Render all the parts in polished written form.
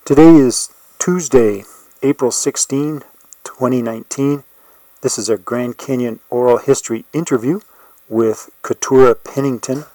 Today is Tuesday, April 16, 2019. This is a Grand Canyon oral history interview with Keturah Pennington,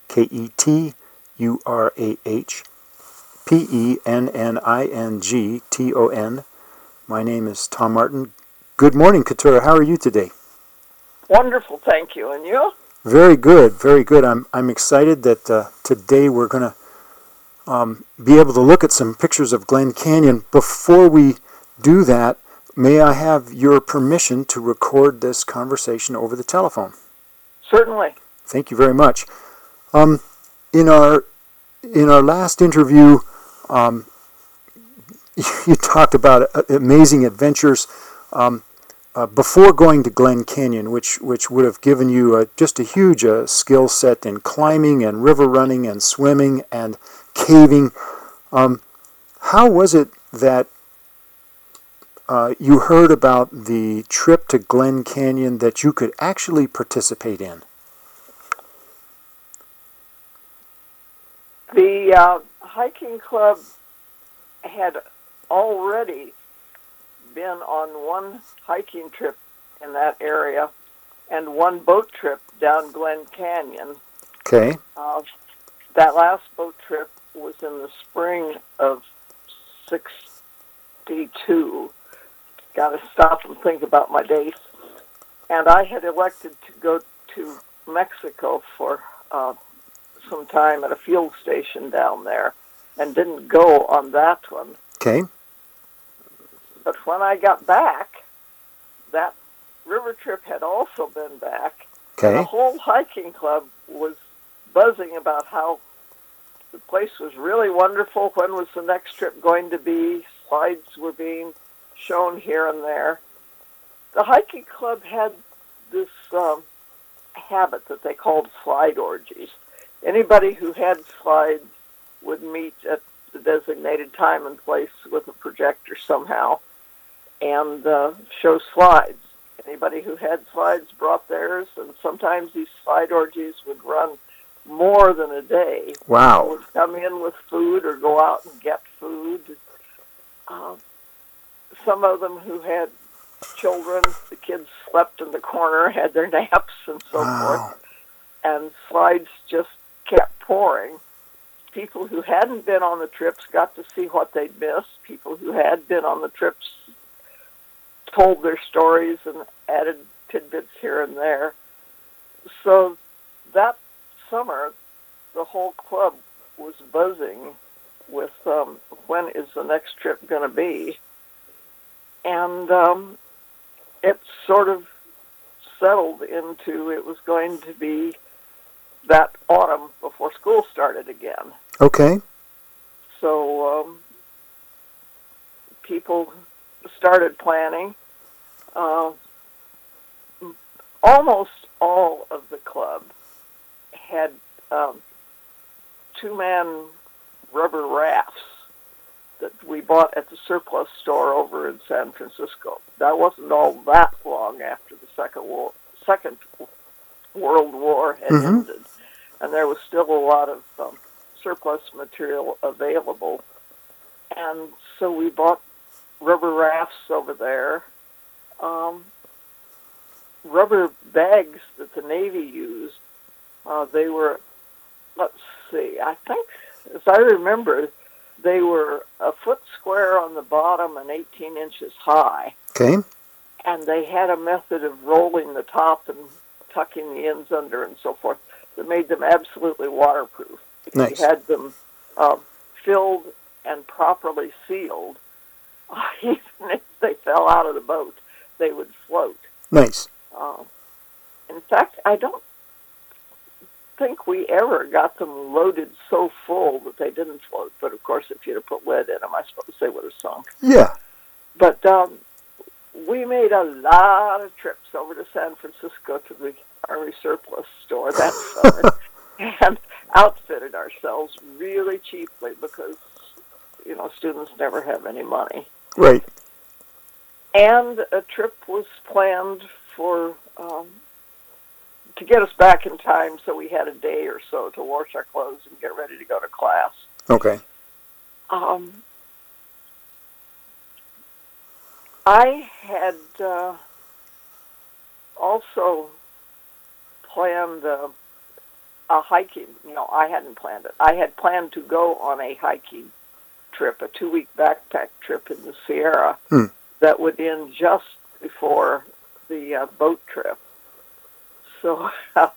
Keturah Pennington. My name is Tom Martin. Good morning, Keturah. How are you today? Wonderful, thank you. And you? Very good, very good. I'm excited that today we're going to be able to look at some pictures of Glen Canyon. Before we do that, may I have your permission to record this conversation over the telephone? Certainly. Thank you very much. In our last interview, you talked about amazing adventures before going to Glen Canyon, which would have given you just a huge skill set in climbing and river running and swimming and caving. How was it that you heard about the trip to Glen Canyon that you could actually participate in? The hiking club had already been on one hiking trip in that area and one boat trip down Glen Canyon. Okay. That last boat trip was in the spring of '62. Got to stop and think about my dates. And I had elected to go to Mexico for some time at a field station down there and didn't go on that one. Okay. But when I got back, that river trip had also been back. Okay. The whole hiking club was buzzing about how the place was really wonderful. When was the next trip going to be? Slides were being shown here and there. The hiking club had this habit that they called slide orgies. Anybody who had slides would meet at the designated time and place with a projector somehow and show slides. Anybody who had slides brought theirs, and sometimes these slide orgies would run more than a day. Wow. People would come in with food or go out and get food. Some of them who had children, the kids slept in the corner, had their naps and so forth, and slides just kept pouring. People who hadn't been on the trips got to see what they'd missed. People who had been on the trips told their stories and added tidbits here and there. So that summer, the whole club was buzzing with when is the next trip going to be. And it sort of settled into it was going to be that autumn before school started again. Okay. So people started planning. Almost all of the club had two-man rubber rafts that we bought at the surplus store over in San Francisco. That wasn't all that long after the Second World War had ended, and there was still a lot of surplus material available. And so we bought rubber rafts over there. Rubber bags that the Navy used, they were, let's see, I think, as I remember, they were a foot square on the bottom and 18 inches high. Okay. And they had a method of rolling the top and tucking the ends under and so forth that made them absolutely waterproof. If Nice. you had them filled and properly sealed, even if they fell out of the boat, they would float. Nice. In fact, I don't think we ever got them loaded so full that they didn't float. But, of course, if you'd have put lead in them, I suppose they would have sunk. Yeah. But we made a lot of trips over to San Francisco to the Army surplus store that summer and outfitted ourselves really cheaply because, you know, students never have any money. Right. And a trip was planned for to get us back in time so we had a day or so to wash our clothes and get ready to go to class. Okay. I had also planned a hiking. No, I hadn't planned it. I had planned to go on a hiking trip, a 2-week backpack trip in the Sierra Hmm. that would end just before the boat trip. So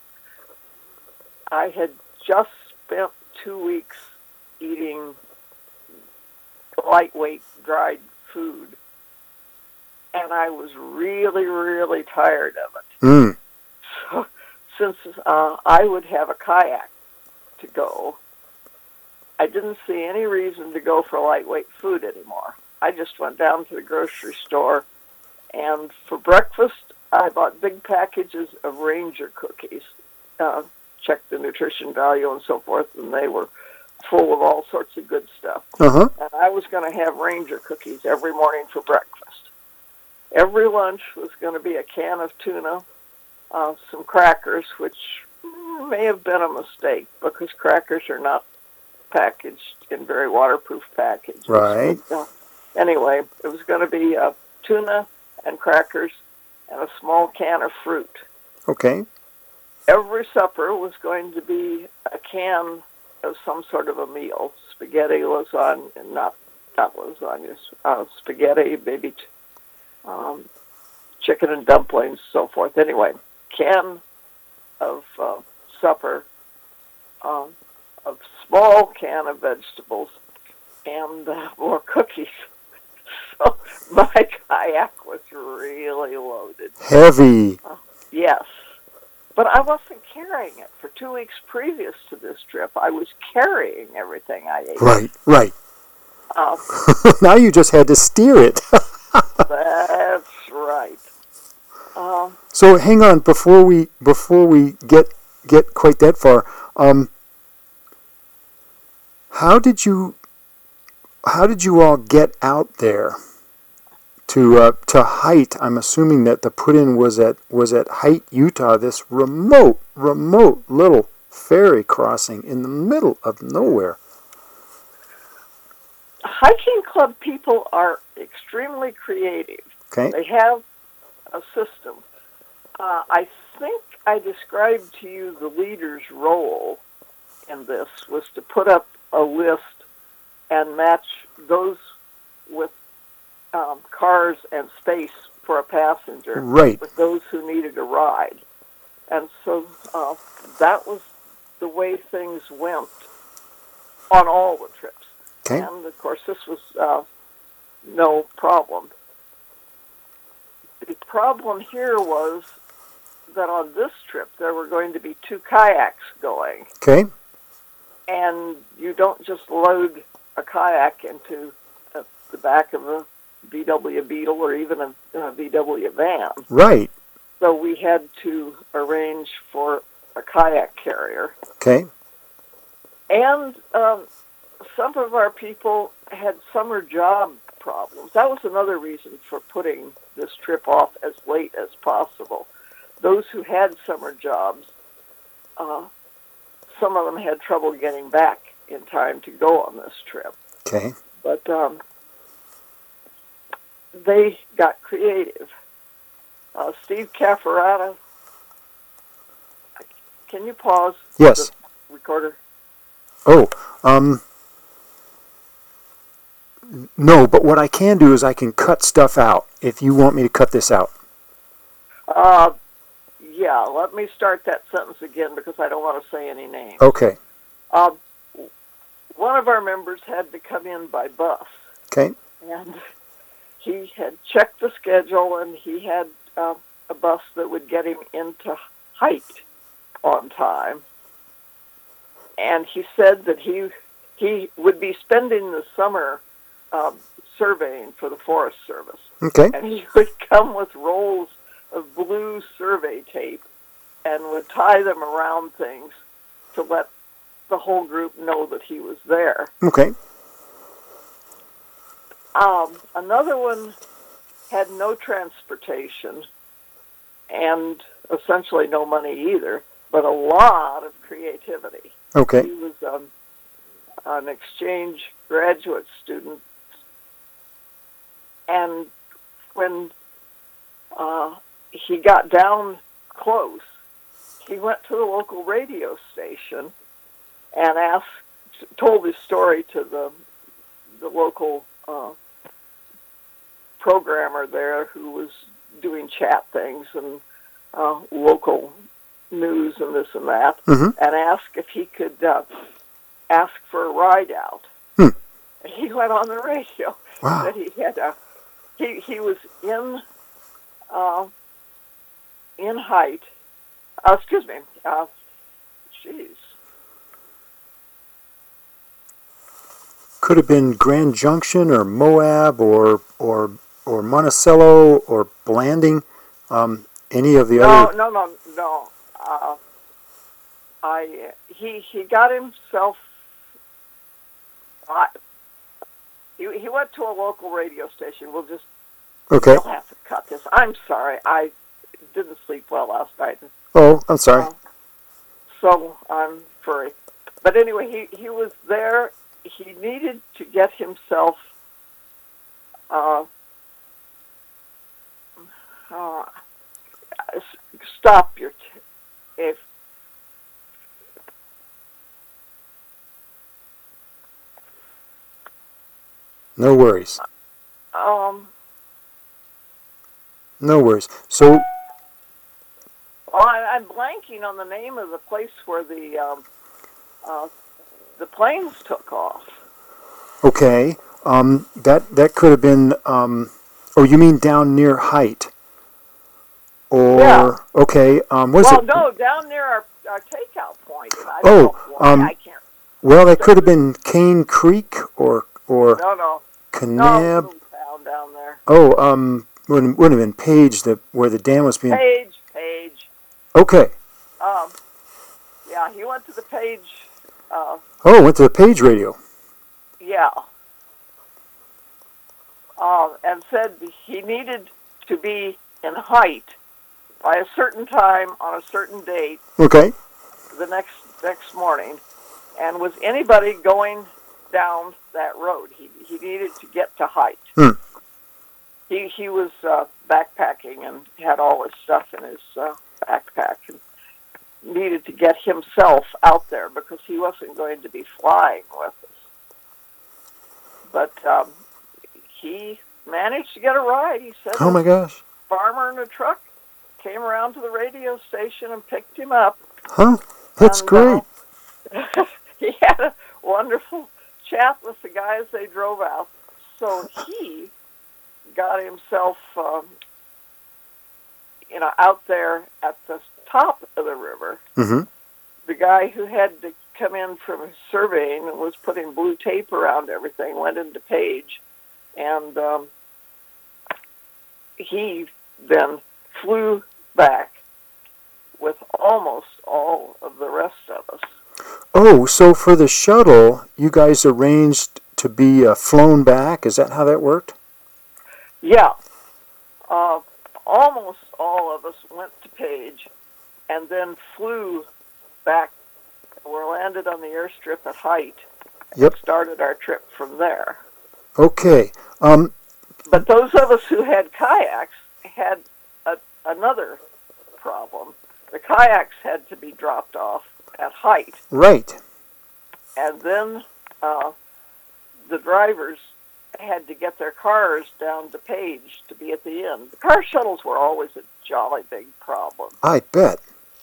I had just spent 2 weeks eating lightweight dried food, and I was really, really tired of it. Mm. So since I would have a kayak to go, I didn't see any reason to go for lightweight food anymore. I just went down to the grocery store, and for breakfast, I bought big packages of Ranger cookies, checked the nutrition value and so forth, and they were full of all sorts of good stuff. Uh-huh. And I was going to have Ranger cookies every morning for breakfast. Every lunch was going to be a can of tuna, some crackers, which may have been a mistake because crackers are not packaged in very waterproof packages. Right. But, anyway, it was going to be tuna and crackers and a small can of fruit. Okay. Every supper was going to be a can of some sort of a meal, spaghetti, lasagna, not lasagna, spaghetti, maybe chicken and dumplings, so forth. Anyway, can of supper, a small can of vegetables, and more cookies. So my kayak was really loaded. Heavy. Yes. But I wasn't carrying it. For 2 weeks previous to this trip, I was carrying everything I ate. Right, right. Uh, Now you just had to steer it. That's right. So hang on, before we get quite that far, how did you all get out there to Height? I'm assuming that the put-in was at Height, Utah, this remote little ferry crossing in the middle of nowhere. Hiking club people are extremely creative. Okay. They have a system. I think I described to you the leader's role in this was to put up a list and match those with cars and space for a passenger Right. with those who needed a ride. And so that was the way things went on all the trips. Okay. And, of course, this was no problem. The problem here was that on this trip there were going to be 2 kayaks going. Okay. And you don't just load a kayak into the back of a VW Beetle or even a VW van. Right. So we had to arrange for a kayak carrier. Okay. And some of our people had summer job problems. That was another reason for putting this trip off as late as possible. Those who had summer jobs, some of them had trouble getting back in time to go on this trip. Okay. But they got creative. Steve Cafferata, can you pause Yes. the recorder? Oh, no, but what I can do is I can cut stuff out if you want me to cut this out. Yeah, let me start that sentence again because I don't want to say any names. Okay. One of our members had to come in by bus. Okay. And he had checked the schedule, and he had a bus that would get him into Height on time. And he said that he would be spending the summer surveying for the Forest Service. Okay. And he would come with rolls of blue survey tape and would tie them around things to let the whole group know that he was there. Okay. Another one had no transportation and essentially no money either, but a lot of creativity. Okay. He was an exchange graduate student, and when he got down close, he went to the local radio station and told his story to the local programmer there, who was doing chat things and local news and this and that, and asked if he could ask for a ride out. He went on the radio that he had he was in height. Excuse me. Jeez. Could have been Grand Junction or Moab or Monticello or Blanding. Any of the other? No. He got himself. He went to a local radio station. We'll have to cut this. I'm sorry. I didn't sleep well last night. Oh, I'm sorry. So I'm furry. But anyway, he was there. He needed to get himself stop your if no worries. No worries. So I'm blanking on the name of the place where the planes took off. Okay. That could have been. Oh, you mean down near Height? Or yeah. Okay. No, down near our takeout point. I don't know I can't. Well, that could have been Cane Creek or No. Kanab. No, little town down there. Oh, wouldn't have been Page, where the dam was being. Page. Okay. Yeah, he went to the Page. Went to the Page radio. Yeah. And said he needed to be in Height by a certain time on a certain date. Okay. The next morning, and was anybody going down that road? He needed to get to Height. He was backpacking and had all his stuff in his backpack and needed to get himself out there because he wasn't going to be flying with us. But he managed to get a ride. He said, "Oh my gosh!" Farmer in a truck came around to the radio station and picked him up. Huh? That's great. He had a wonderful chat with the guy as they drove out. So he got himself, out there at the top of the river. Mm-hmm. The guy who had to come in from surveying and was putting blue tape around everything went into Page, and he then flew back with almost all of the rest of us. Oh, so for the shuttle, you guys arranged to be flown back? Is that how that worked? Yeah. Almost all of us went to Page and then flew back. We landed on the airstrip at Height. Yep. Started our trip from there. Okay. But those of us who had kayaks had another problem. The kayaks had to be dropped off at Height. Right. And then the drivers had to get their cars down to Page to be at the end. The car shuttles were always a jolly big problem. I bet.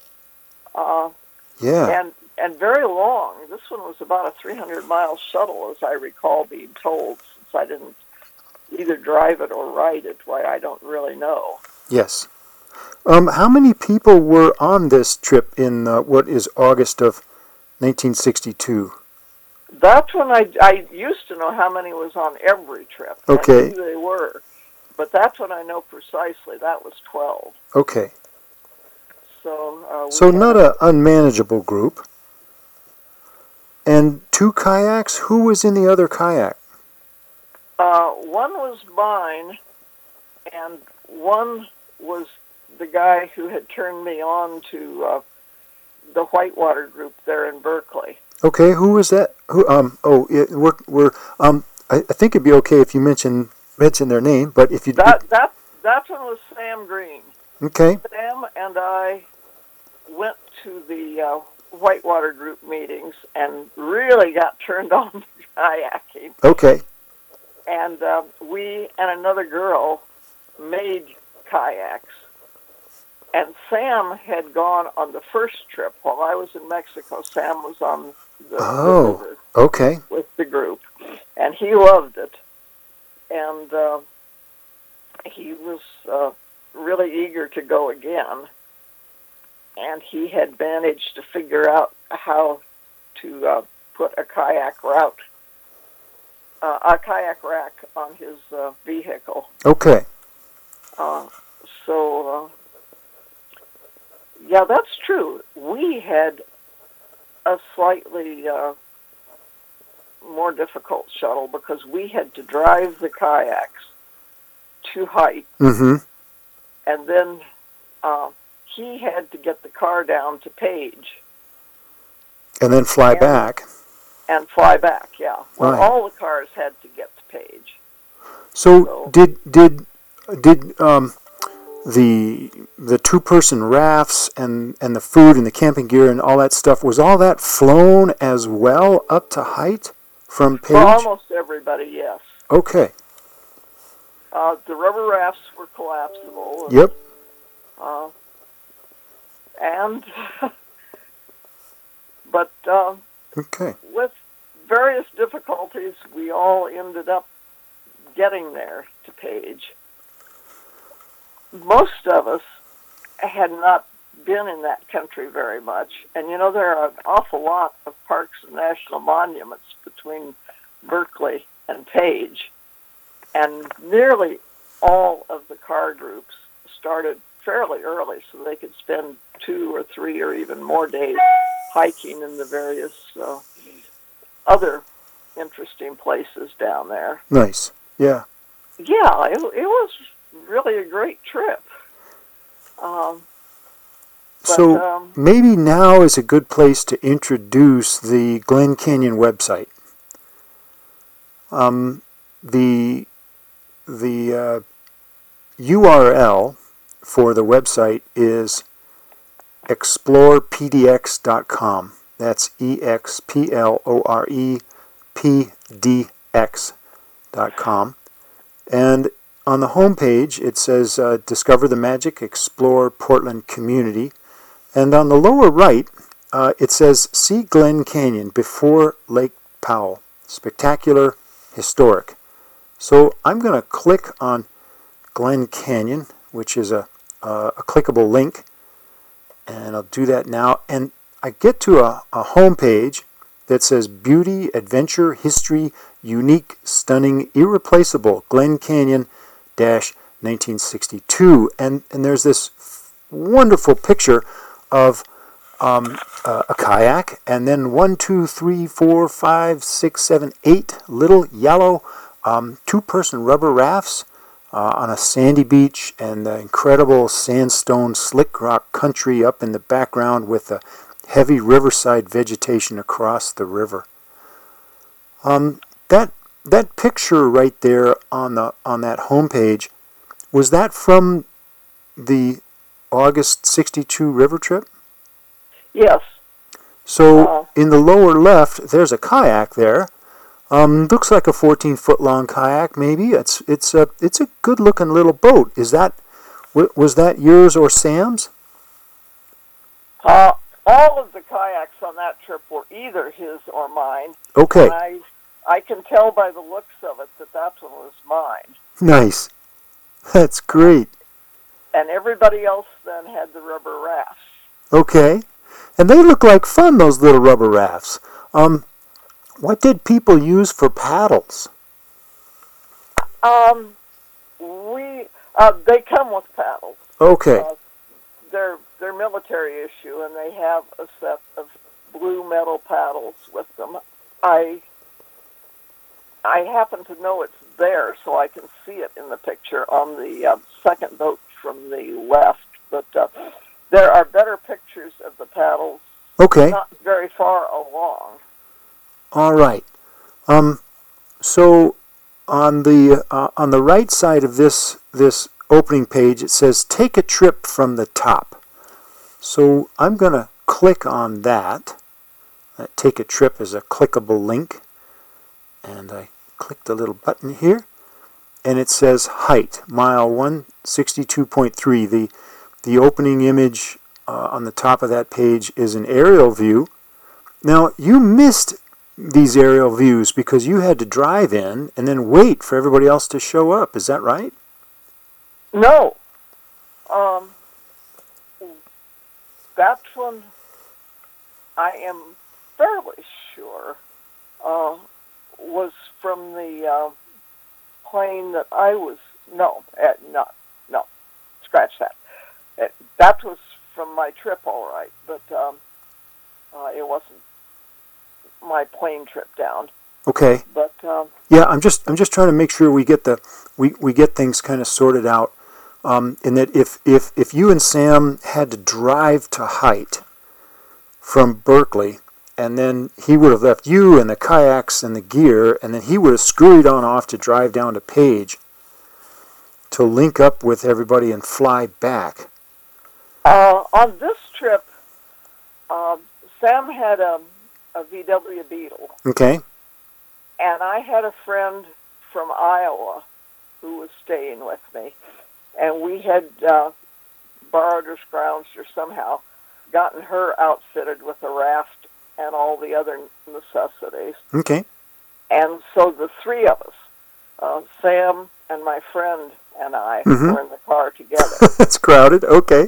Yeah. And very long. This one was about a 300-mile shuttle, as I recall being told, since I didn't either drive it or ride it. Why, I don't really know. Yes. How many people were on this trip in what is August of 1962? That's when I used to know how many was on every trip. Okay. I knew they were. But that's when I know precisely. That was 12. Okay. So not an unmanageable group. And 2 kayaks? Who was in the other kayak? One was mine, and one was the guy who had turned me on to the Whitewater group there in Berkeley. Okay, who was that? Who? I think it'd be okay if you mention their name, but if you that That one was Sam Green. Okay. Sam and I went to the Whitewater group meetings and really got turned on to kayaking. Okay. And we and another girl made kayaks. And Sam had gone on the first trip while I was in Mexico. Sam was on the river Okay. with the group, and he loved it. And he was really eager to go again. And he had managed to figure out how to put a kayak rack on his vehicle. Okay. Yeah, that's true. We had a slightly more difficult shuttle because we had to drive the kayaks to height, Mm-hmm. and then he had to get the car down to Page And then fly And- back. and fly back. Yeah, well, Right. all the cars had to get to Page. So did the two-person rafts and the food and the camping gear and all that stuff, was all that flown as well up to height from Page? For almost everybody, yes. Okay. The rubber rafts were collapsible. Yep. And but Okay. with various difficulties, we all ended up getting there to Page. Most of us had not been in that country very much, and there are an awful lot of parks and national monuments between Berkeley and Page, and nearly all of the car groups started fairly early so they could spend 2 or 3 or even more days hiking in the various other interesting places down there. Nice. Yeah. Yeah, it was really a great trip. So maybe now is a good place to introduce the Glen Canyon website. The URL for the website is explorepdx.com. That's explorepdx.com. And on the home page, it says Discover the Magic, Explore Portland Community. And on the lower right, it says See Glen Canyon before Lake Powell. Spectacular, historic. So I'm going to click on Glen Canyon, which is a clickable link. And I'll do that now. And I get to a home page that says Beauty, Adventure, History, Unique, Stunning, Irreplaceable, Glen Canyon 1962. And there's this wonderful picture of a kayak, and then 1, 2, 3, 4, 5, 6, 7, 8 little yellow two-person rubber rafts on a sandy beach, and the incredible sandstone slick rock country up in the background with the heavy riverside vegetation across the river. That picture right there on that homepage, was that from the August 62 river trip? Yes. So in the lower left, there's a kayak there. Looks like a 14-foot long kayak. Maybe it's a good looking little boat. Was that yours or Sam's? All of the kayaks on that trip were either his or mine. Okay. And I can tell by the looks of it that one was mine. Nice. That's great. And everybody else then had the rubber rafts. Okay. And they look like fun, those little rubber rafts. What did people use for paddles? They come with paddles. Okay. They're military issue, and they have a set of blue metal paddles with them. I happen to know it's there, so I can see it in the picture on the second boat from the left. But there are better pictures of the paddles. Okay. Not very far along. All right. So on the right side of this opening page, it says, take a trip from the top. So I'm going to click on that. Take a trip is a clickable link. And I click the little button here. And it says height, mile 162.3. The opening image on the top of that page is an aerial view. Now, you missed these aerial views because you had to drive in and then wait for everybody else to show up. Is that right? No. That one, I am fairly sure, was from the plane that I was, no, scratch that. That was from my trip, all right, but it wasn't my plane trip down. Okay. But yeah, I'm just trying to make sure we get we get things kind of sorted out. In that if you and Sam had to drive to Height from Berkeley, and then he would have left you and the kayaks and the gear, and then he would have scurried on off to drive down to Page to link up with everybody and fly back. On this trip, Sam had a VW Beetle. Okay. And I had a friend from Iowa who was staying with me. And we had borrowed or scrounged or somehow gotten her outfitted with a raft and all the other necessities. Okay. And so the three of us, Sam and my friend and I, were in the car together. That's crowded. Okay.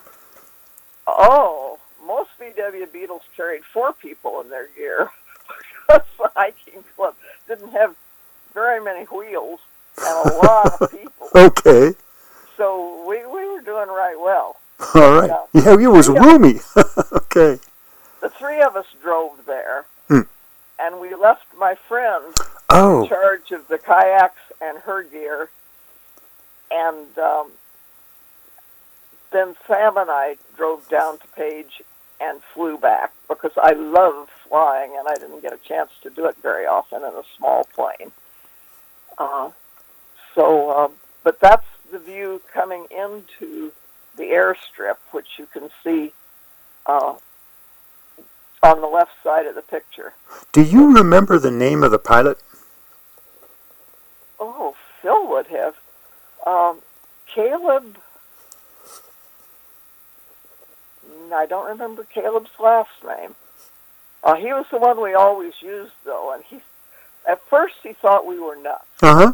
Oh, most VW Beetles carried 4 people in their gear. The hiking club didn't have very many wheels and a lot of people. Okay. So we were doing right well. All right. Yeah, it was roomy. Okay. The three of us drove there, and we left my friend in charge of the kayaks and her gear, and then Sam and I drove down to Page and flew back because I love flying, and I didn't get a chance to do it very often in a small plane. But that's the view coming into the airstrip, which you can see on the left side of the picture. Do you remember the name of the pilot? Oh, Phil would have. Caleb. I don't remember Caleb's last name. He was the one we always used, though, and at first he thought we were nuts.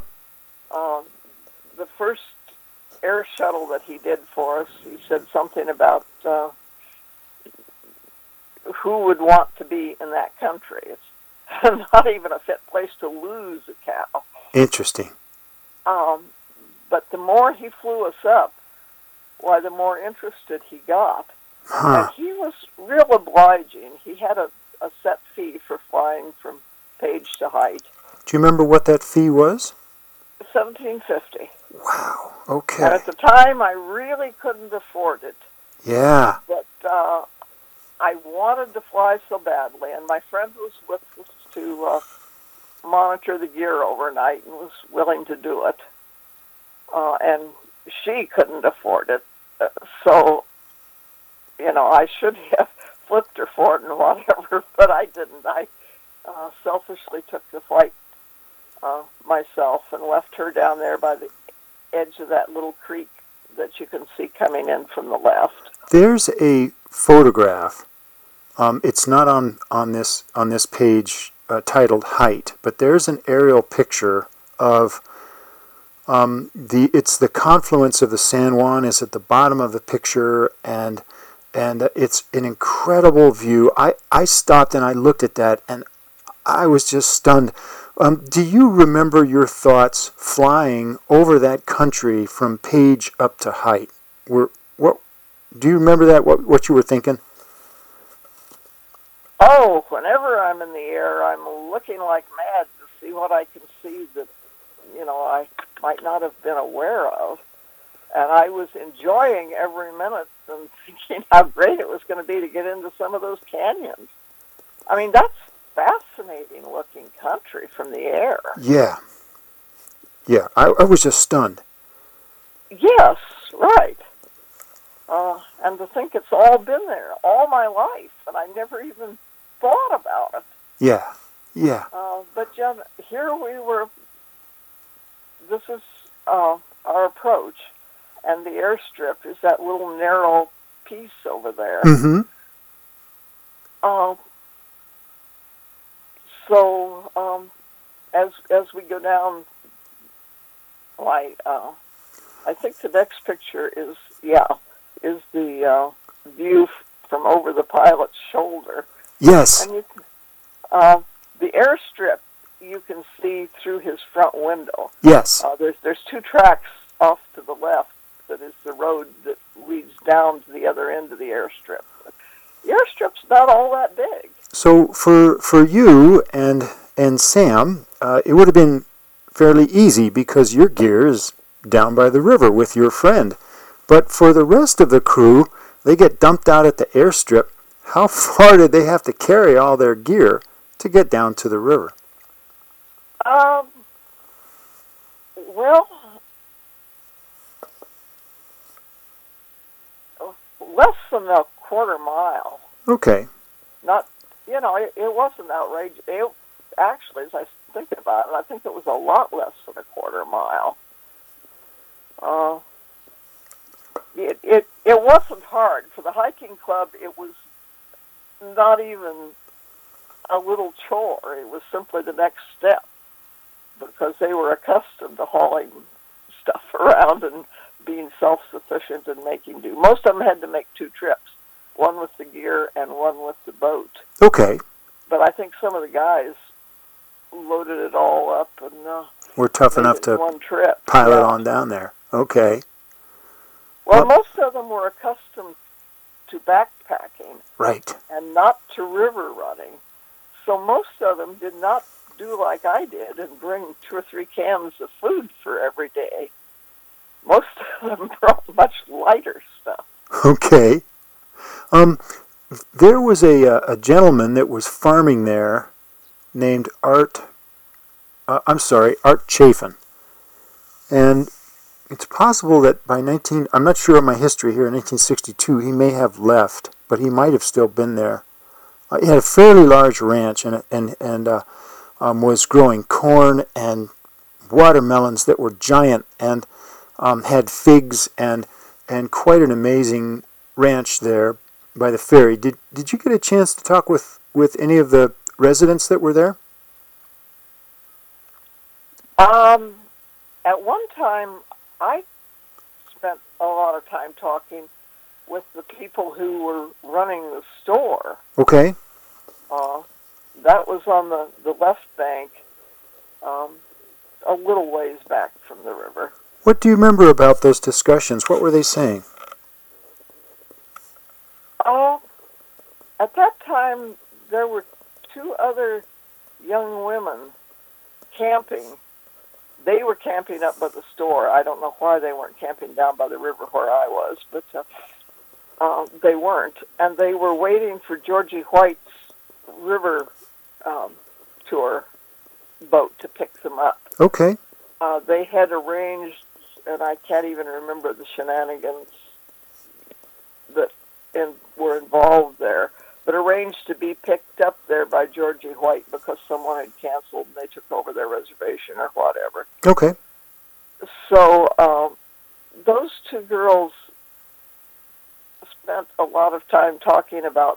The first air shuttle that he did for us, he said something about who would want to be in that country. It's not even a fit place to lose a cow. Interesting. But the more he flew us up, why, the more interested he got. And he was real obliging. He had a set fee for flying from Page to Height. Do you remember what that fee was? $17.50. Wow. Okay. And at the time, I really couldn't afford it. Yeah. But I wanted to fly so badly, and my friend was with us to monitor the gear overnight and was willing to do it. And she couldn't afford it. So, I should have flipped her for it and whatever, but I didn't. I selfishly took the flight myself and left her down there by the edge of that little creek that you can see coming in from the left. There's a photograph. It's not on this page titled Height, but there's an aerial picture of it's the confluence of the San Juan is at the bottom of the picture, and it's an incredible view. I stopped and I looked at that, and I was just stunned. Do you remember your thoughts flying over that country from Page up to Height? Do you remember that? What you were thinking? Oh, whenever I'm in the air, I'm looking like mad to see what I can see that I might not have been aware of. And I was enjoying every minute and thinking how great it was going to be to get into some of those canyons. I mean, that's fascinating looking country from the air. Yeah. Yeah, I was just stunned. Yes, right. And to think it's all been there all my life, and I never even thought about it. Yeah. Yeah. But Jen, here we were. This is our approach, and the airstrip is that little narrow piece over there. Mm-hmm. Uh, so as we go down, I think the next picture is the view from over the pilot's shoulder, Yes. and the airstrip you can see through his front window. Yes. There's two tracks off to the left that is the road that leads down to the other end of the airstrip. The airstrip's not all that big. So for you and Sam, it would have been fairly easy because your gear is down by the river with your friend. But for the rest of the crew, they get dumped out at the airstrip. How far did they have to carry all their gear to get down to the river? Well, less than a quarter mile. Okay. Not, it wasn't outrageous. Actually, as I think about it, I think it was a lot less than a quarter mile. It wasn't hard. For the hiking club, it was not even a little chore. It was simply the next step because they were accustomed to hauling stuff around and being self-sufficient and making do. Most of them had to make two trips, one with the gear and one with the boat. Okay. But I think some of the guys loaded it all up and we're tough enough to one trip. pilot on down there. Okay. Well, most of them were accustomed to backpacking. Right. And not to river running. So most of them did not do like I did and bring 2 or 3 cans of food for every day. Most of them brought much lighter stuff. Okay. There was a gentleman that was farming there named Art Chafin. And it's possible that by I'm not sure of my history here, in 1962, he may have left, but he might have still been there. He had a fairly large ranch and was growing corn and watermelons that were giant and had figs and quite an amazing ranch there by the ferry. Did you get a chance to talk with any of the residents that were there? At one time, I spent a lot of time talking with the people who were running the store. Okay. That was on the left bank, a little ways back from the river. What do you remember about those discussions? What were they saying? At that time, there were 2 other young women camping. They were camping up by the store. I don't know why they weren't camping down by the river where I was, but they weren't. And they were waiting for Georgie White's river tour boat to pick them up. Okay. They had arranged, and I can't even remember the shenanigans that were involved there, but arranged to be picked up there by Georgie White because someone had canceled and they took over their reservation or whatever. Okay. So those 2 girls spent a lot of time talking about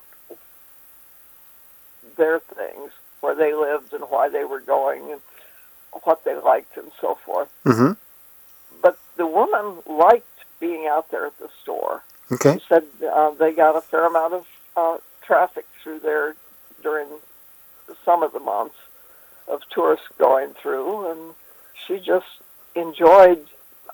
their things, where they lived and why they were going and what they liked and so forth. Mm-hmm. But the woman liked being out there at the store. Okay. She said they got a fair amount of traffic through there during some of the months of tourists going through, and she just enjoyed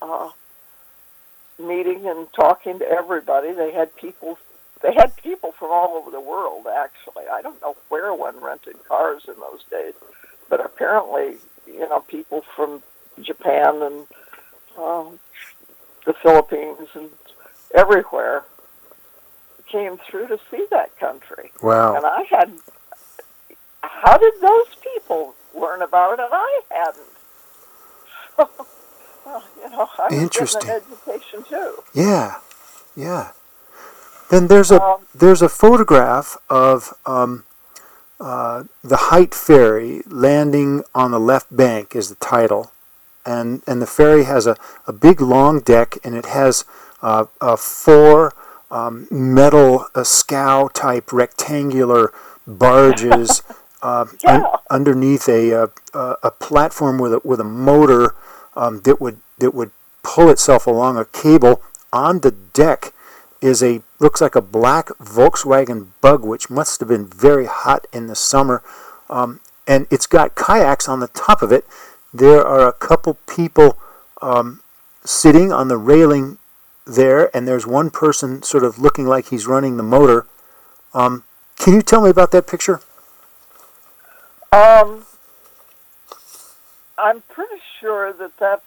meeting and talking to everybody. They had people from all over the world, actually. I don't know where one rented cars in those days, but apparently, people from Japan and the Philippines and everywhere came through to see that country. Wow. And how did those people learn about it and I hadn't? Well, I was Interesting. getting an education too. Yeah, yeah. Then there's a photograph of the Height Ferry landing on the left bank is the title, and the ferry has a big long deck, and it has four metal scow type rectangular barges underneath a platform with a motor that would pull itself along a cable. On the deck is looks like a black Volkswagen Bug, which must have been very hot in the summer, and it's got kayaks on the top of it. There are a couple people sitting on the railing there, and there's one person sort of looking like he's running the motor. Can you tell me about that picture? I'm pretty sure that that's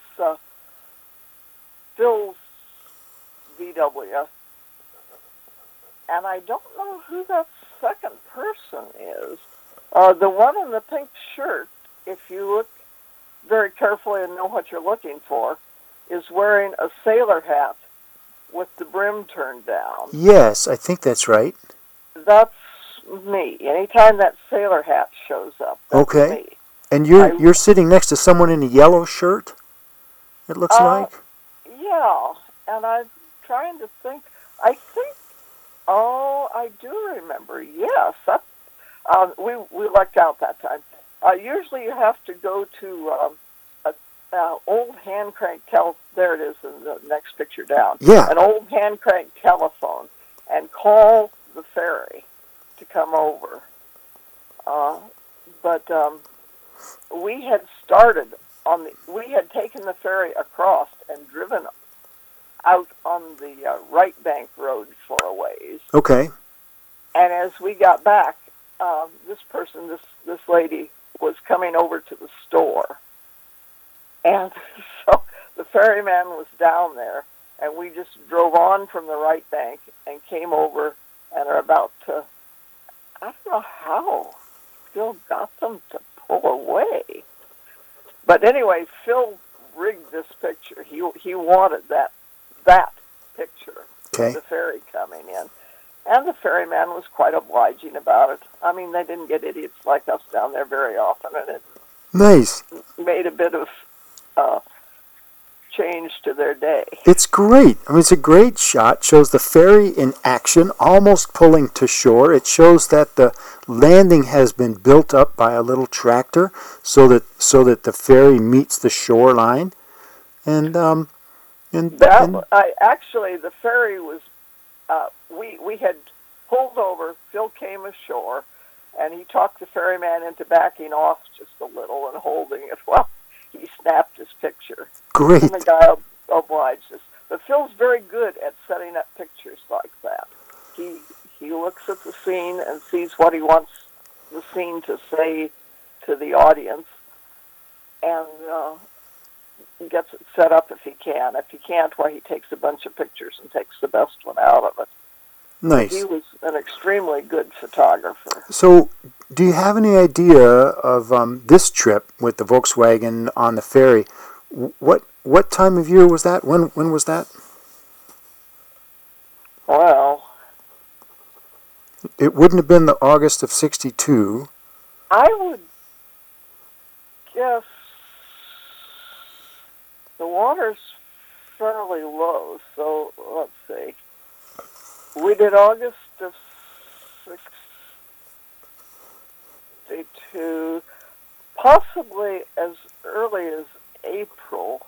Phil's VW, and I don't know who that second person is. The one in the pink shirt, if you look very carefully and know what you're looking for, is wearing a sailor hat with the brim turned down. Yes, I think that's right. That's me. Anytime that sailor hat shows up, that's me. And you're sitting next to someone in a yellow shirt, it looks like? Yeah, and I'm trying to think. I do remember. Yes, we lucked out that time. Usually you have to go to an old hand crank there it is in the next picture down. Yeah. An old hand crank telephone and call the ferry to come over. But we had started we had taken the ferry across and driven out on the right bank road for a ways. Okay. And as we got back, this lady was coming over to the store. And so the ferryman was down there, and we just drove on from the right bank and came over and are about to, I don't know how Phil got them to pull away. But anyway, Phil rigged this picture. He wanted that picture of the ferry coming in. And the ferryman was quite obliging about it. I mean, they didn't get idiots like us down there very often, and it made a bit of change to their day. It's great. I mean, it's a great shot. Shows the ferry in action, almost pulling to shore. It shows that the landing has been built up by a little tractor, so that the ferry meets the shoreline. Actually, the ferry was. We had pulled over. Phil came ashore, and he talked the ferryman into backing off just a little and holding it. Well, he snapped his picture. Great. And the guy obliged us. But Phil's very good at setting up pictures like that. He looks at the scene and sees what he wants the scene to say to the audience, and gets it set up if he can. If he can't, well, he takes a bunch of pictures and takes the best one out of it. Nice. He was an extremely good photographer. So, do you have any idea of this trip with the Volkswagen on the ferry? What time of year was that? When was that? Well, it wouldn't have been the August of '62. I would guess the water's fairly low, so let's see. We did August of '62, possibly as early as April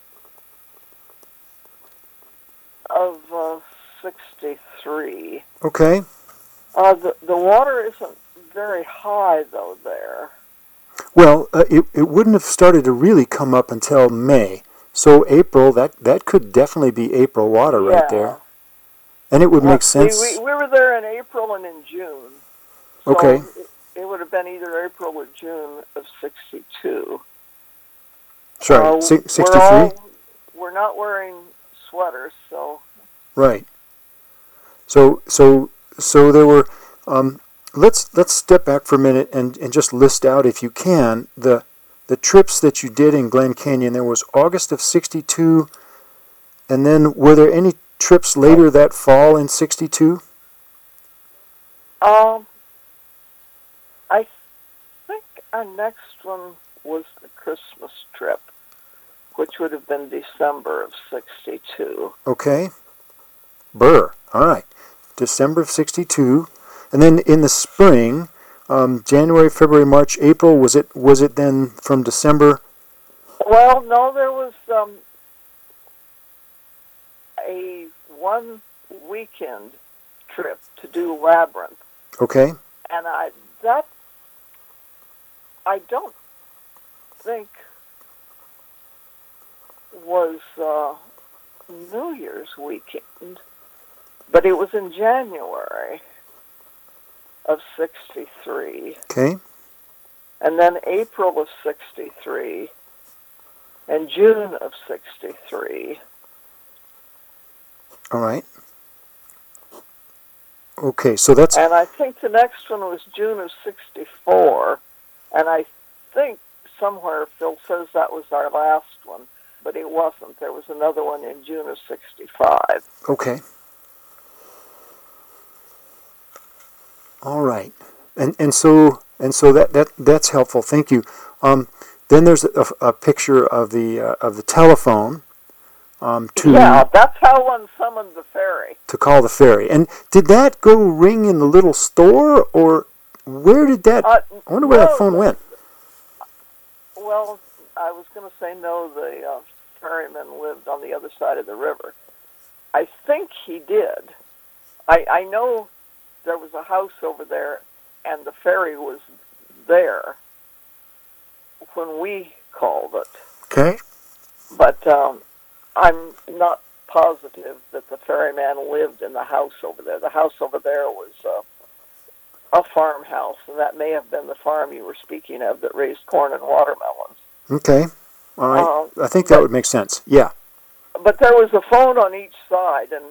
of '63. Okay. The water isn't very high, though, there. Well, it wouldn't have started to really come up until May. So April, that could definitely be April water right there. And it would make sense. We were there in April and in June. So okay. It would have been either April or June of '62. Sorry, 63? We're not wearing sweaters, so... Right. So there were... let's step back for a minute and just list out, if you can, the the trips that you did in Glen Canyon. There was August of '62, and then were there any trips later that fall in '62? I think our next one was the Christmas trip, which would have been December of '62. Okay. All right. December of '62. And then in the spring, January, February, March, April, was it then from December? Well, no, there was a one weekend trip to do Labyrinth. Okay. And I don't think was New Year's weekend, but it was in January of '63. Okay. And then April of '63 and June of '63. All right. Okay, so that's... And I think the next one was June of '64, and I think somewhere Phil says that was our last one, but it wasn't. There was another one in June of '65. Okay. All right. And so that's helpful. Thank you. Then there's a picture of the telephone Yeah, that's how one summoned the ferry. to call the ferry. And did that go ring in the little store, or where did that? I wonder where that phone went. Well, I was going to say no. The ferryman lived on the other side of the river. I think he did. I know there was a house over there, and the ferry was there when we called it. Okay. But I'm not positive that the ferryman lived in the house over there. The house over there was a farmhouse, and that may have been the farm you were speaking of that raised corn and watermelons. Okay. All right. I think that would make sense. Yeah. But there was a phone on each side, and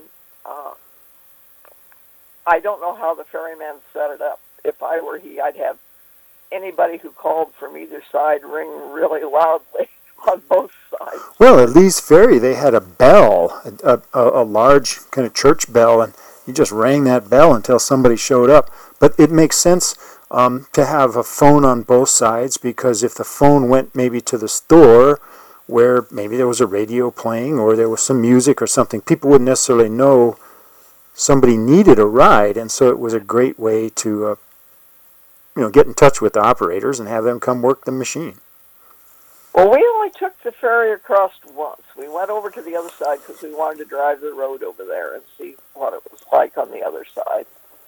I don't know how the ferryman set it up. If I were he, I'd have anybody who called from either side ring really loudly on both sides. Well, at Lee's Ferry, they had a bell, a large kind of church bell, and you just rang that bell until somebody showed up. But it makes sense to have a phone on both sides, because if the phone went maybe to the store where maybe there was a radio playing or there was some music or something, people wouldn't necessarily know somebody needed a ride, and so it was a great way to get in touch with the operators and have them come work the machine. Well, we only took the ferry across once. We went over to the other side because we wanted to drive the road over there and see what it was like on the other side.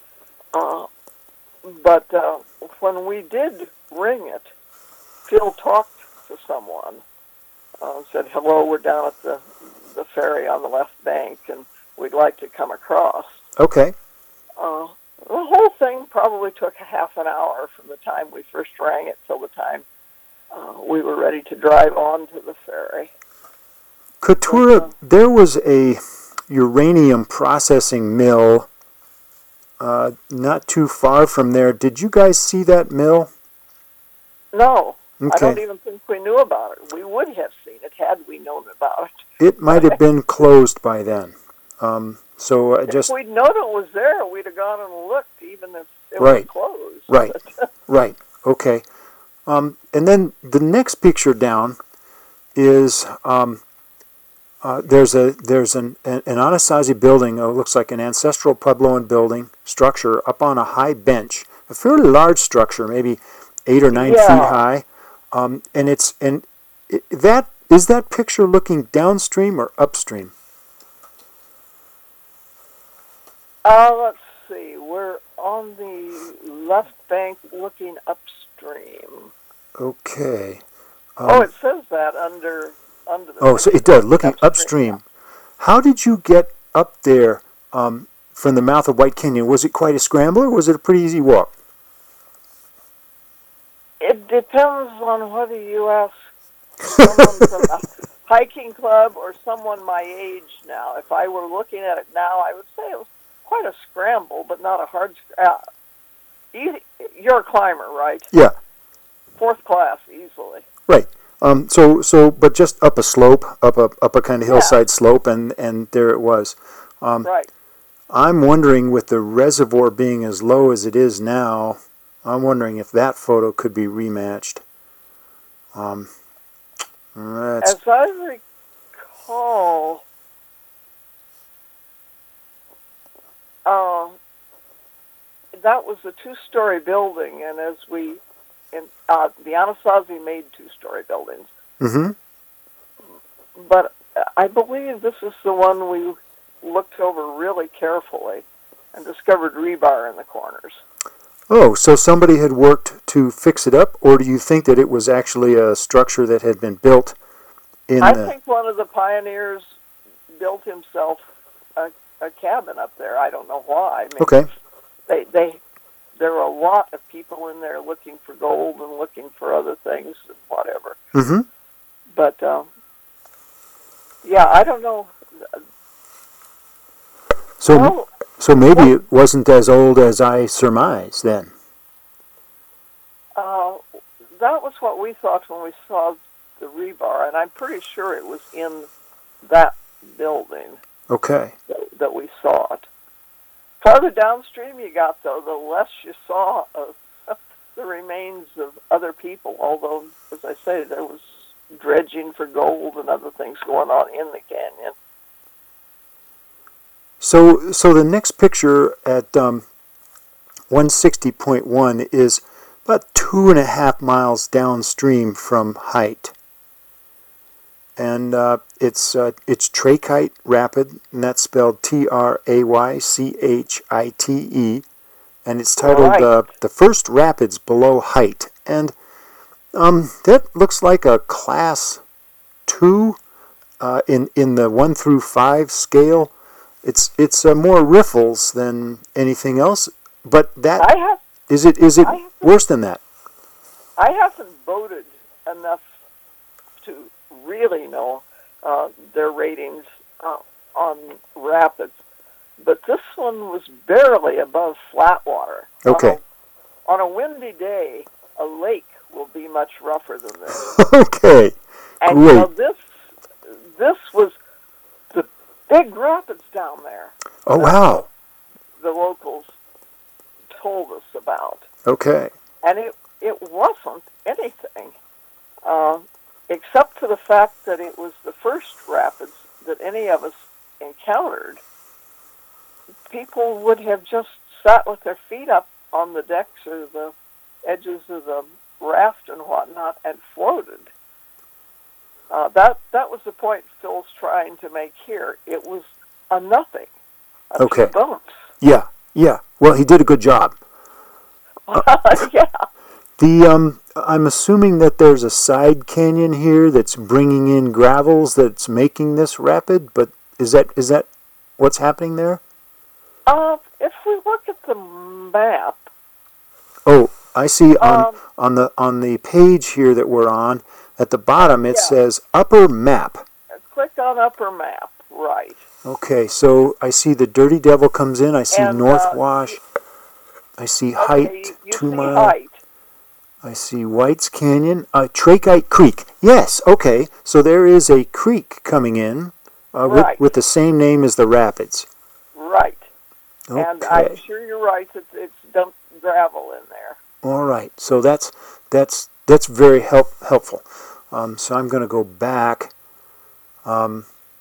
But when we did ring it, Phil talked to someone, said, hello, we're down at the ferry on the left bank, and we'd like to come across. Okay. The whole thing probably took a half an hour from the time we first rang it till the time we were ready to drive on to the ferry. Keturah, there was a uranium processing mill not too far from there. Did you guys see that mill? No. Okay. I don't even think we knew about it. We would have seen it had we known about it. It might have been closed by then. If we'd known it was there, we'd have gone and looked, even if it was closed. Right. Right. Okay. And then the next picture down is there's an Anasazi building. It looks like an ancestral Puebloan building structure up on a high bench, a fairly large structure, maybe 8 or 9 feet high. Is that picture looking downstream or upstream? Let's see. We're on the left bank looking upstream. Okay. It says that under the... So it does, looking upstream. How did you get up there from the mouth of White Canyon? Was it quite a scramble, or was it a pretty easy walk? It depends on whether you ask someone from a hiking club or someone my age now. If I were looking at it now, I would say it was quite a scramble, but not a hard scramble. You're a climber, right? Yeah. 4th class, easily. Right. But just up a slope, up a kind of hillside slope, and there it was. Right. I'm wondering, with the reservoir being as low as it is now, I'm wondering if that photo could be rematched. That's As I recall, that was a two-story building, and the Anasazi made two-story buildings. mm-hmm. But I believe this is the one we looked over really carefully and discovered rebar in the corners. Oh, so somebody had worked to fix it up, or do you think that it was actually a structure that had been built in I the... think one of the pioneers built himself a cabin up there. I don't know why. Maybe Okay. there were a lot of people in there looking for gold and looking for other things and whatever. Mm-hmm. But yeah, I don't know. So maybe it wasn't as old as I surmised then. That was what we thought when we saw the rebar, and I'm pretty sure it was in that building Okay. that we saw it. Farther downstream you got, though, the less you saw of the remains of other people, although, as I say, there was dredging for gold and other things going on in the canyon. So the next picture at 160.1 is about 2.5 miles downstream from Height. And it's Trachite Rapid, and that's spelled Traychite, and it's titled The First Rapids Below Height. And that looks like a Class 2 in the 1 through 5 scale. It's more riffles than anything else, but that is it worse than that? I haven't voted enough to really know their ratings on rapids, but this one was barely above flat water. Okay. On a windy day, a lake will be much rougher than this. Okay. And great. You know, this was the big rapids down there. Oh wow. The locals told us about. Okay. And it wasn't anything, except for the fact that it was the first rapids that any of us encountered. People would have just sat with their feet up on the decks or the edges of the raft and whatnot and floated. That was the point Phil's trying to make here. It was a nothing. A few bumps. Yeah. Well, he did a good job. Yeah. I'm assuming that there's a side canyon here that's bringing in gravels that's making this rapid, but is that what's happening there? If we look at the map. Oh, I see on the page here that we're on, at the bottom it says Upper Map. Click on Upper Map, right. Okay, so I see the Dirty Devil comes in, I see North Wash, I see Height, 2 Mile. Height. I see White's Canyon, Trachite Creek. Yes, okay, so there is a creek coming in with the same name as the rapids. Right. Okay. And I'm sure you're right that it's dumped gravel in there. All right, so that's very helpful. So I'm going to go back. I'm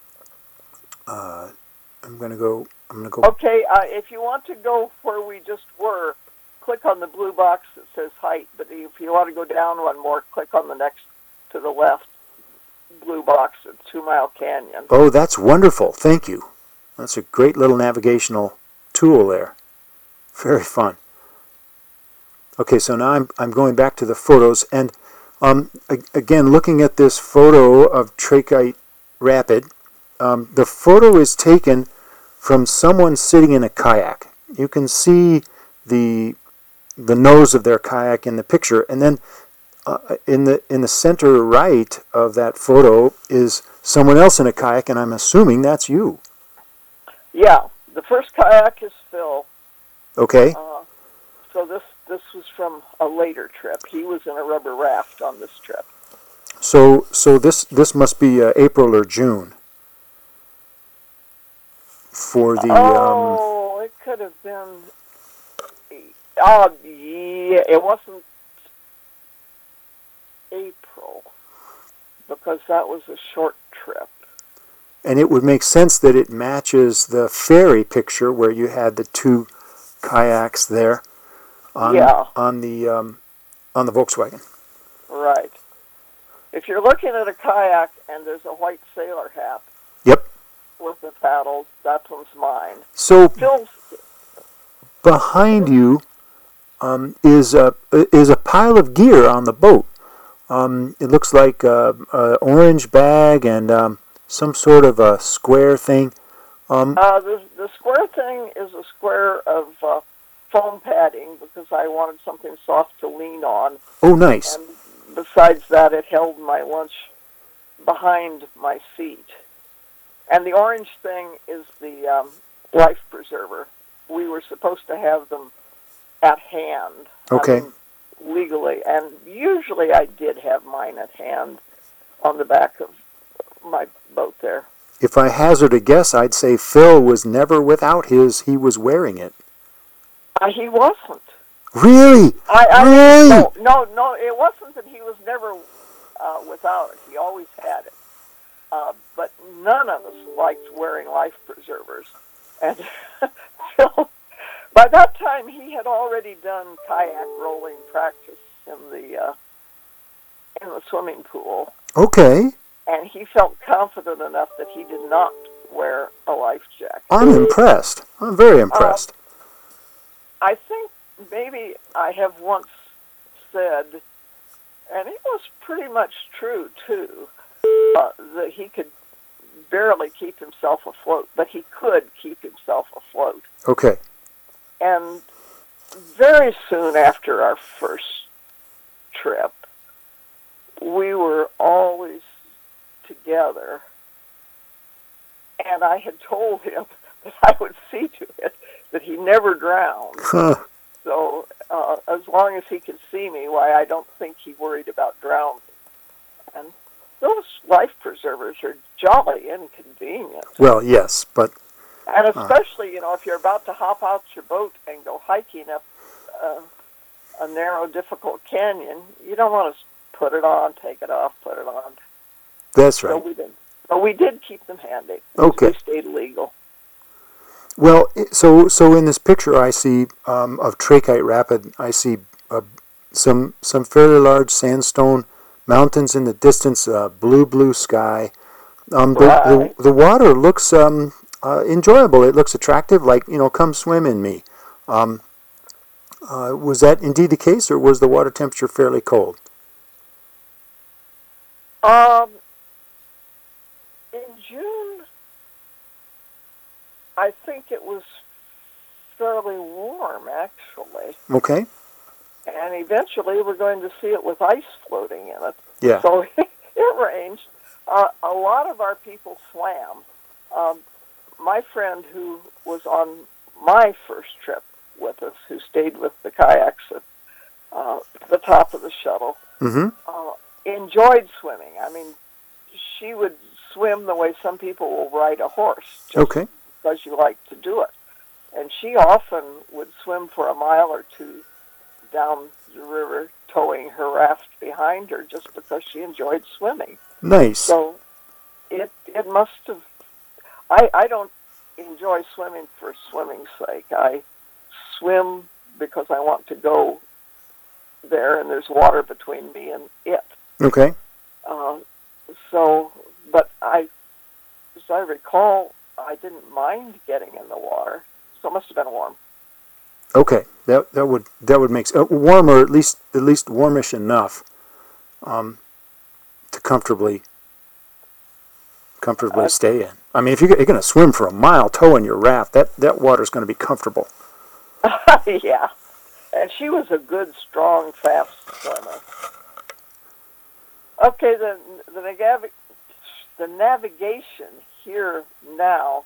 going to go. Okay, if you want to go where we just were, click on the blue box that says Height. But if you want to go down one more, click on the next to the left blue box at 2 Mile Canyon. Oh, that's wonderful. Thank you. That's a great little navigational tool there. Very fun. Okay, so now I'm going back to the photos, and again, looking at this photo of Trachite Rapid, the photo is taken from someone sitting in a kayak. You can see the nose of their kayak in the picture, and then in the center right of that photo is someone else in a kayak, and I'm assuming that's you. Yeah, the first kayak is Phil. Okay. So this was from a later trip. He was in a rubber raft on this trip. So this must be April or June for the. Oh, it could have been. Oh, yeah, it wasn't April because that was a short trip. And it would make sense that it matches the ferry picture where you had the two kayaks there on Yeah. on the Volkswagen. Right. If you're looking at a kayak and there's a white sailor hat Yep. with the paddles, that one's mine. So Phil's, behind you is a pile of gear on the boat. It looks like a orange bag and some sort of a square thing. the square thing is a square of foam padding because I wanted something soft to lean on. Oh, nice. And besides that, it held my lunch behind my seat. And the orange thing is the life preserver. We were supposed to have them at hand. Okay. I mean, legally. And usually I did have mine at hand on the back of my boat there. If I hazard a guess, I'd say Phil was never without his. He was wearing it. He wasn't. Really? Really? No, it wasn't that he was never without it. He always had it. But none of us liked wearing life preservers. And Phil, by that time, he had already done kayak rolling practice in the swimming pool. Okay. And he felt confident enough that he did not wear a life jacket. I'm impressed. I'm very impressed. I think maybe I have once said, and it was pretty much true too, that he could barely keep himself afloat, but he could keep himself afloat. Okay. And very soon after our first trip, we were always together, and I had told him that I would see to it that he never drowned. Huh. So as long as he could see me, why, I don't think he worried about drowning. And those life preservers are jolly inconvenient. Well, yes, but And especially, if you're about to hop out your boat and go hiking up a narrow, difficult canyon, you don't want to put it on, take it off, put it on. that's right. So we did. But we did keep them handy. Okay. We stayed legal. Well, so in this picture I see of Trachyte Rapid, I see some fairly large sandstone mountains in the distance, blue sky. The water looks enjoyable. It looks attractive, like, come swim in me. Was that indeed the case, or was the water temperature fairly cold? In June, I think it was fairly warm, actually. Okay. And eventually we're going to see it with ice floating in it. Yeah. So it ranged. A lot of our people swam. My friend who was on my first trip with us, who stayed with the kayaks at the top of the shuttle, enjoyed swimming. I mean, she would swim the way some people will ride a horse, just Okay. because you like to do it. And she often would swim for a mile or two down the river, towing her raft behind her, just because she enjoyed swimming. Nice. So it must have. I don't enjoy swimming for swimming's sake. I swim because I want to go there, and there's water between me and it. Okay. But as I recall, I didn't mind getting in the water, so it must have been warm. Okay. That would make warm, or at least warmish enough to comfortably stay in. I mean, if you're going to swim for a mile towing your raft, that water's going to be comfortable. Yeah. And she was a good, strong, fast swimmer. Okay, the navigation here now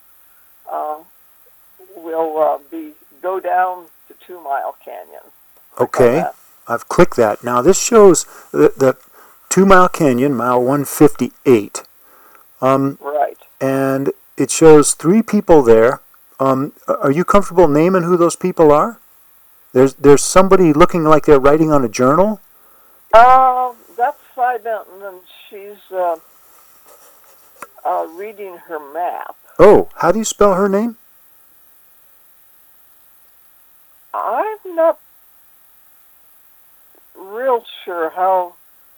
will go down to 2 Mile Canyon. Okay, I've clicked that. Now this shows the 2 Mile Canyon, mile 158. Right. And it shows 3 people there. Are you comfortable naming who those people are? There's somebody looking like they're writing on a journal. That's Cy Benton, and she's reading her map. Oh, how do you spell her name? I'm not real sure how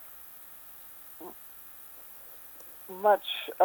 much.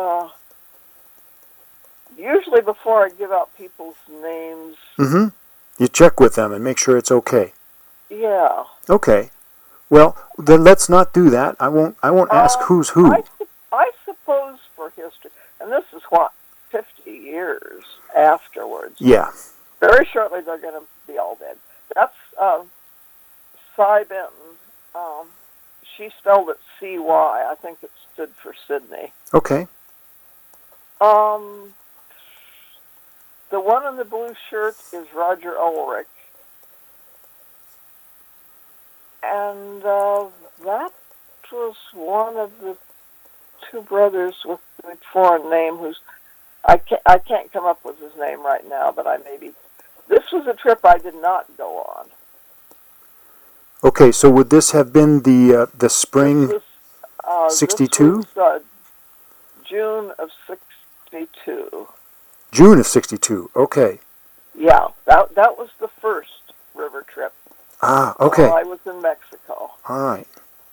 Usually, before I give out people's names, Mm-hmm. You check with them and make sure it's okay. yeah. Okay. Well, then let's not do that. I won't ask who's who. I suppose for history, and this is what 50 years afterwards. Yeah. Very shortly, they're going to be all dead. That's Cy Benton. She spelled it C-Y. I think it stood for Sydney. Okay. The one in the blue shirt is Roger Ulrich. And that was one of the 2 brothers with a foreign name who's... I can't come up with his name right now, but I maybe... This was a trip I did not go on. Okay, so would this have been the spring This was, 62? This was, June of 62. June of 62. Okay. Yeah, that was the first river trip. Ah, okay. While I was in Mexico. All right.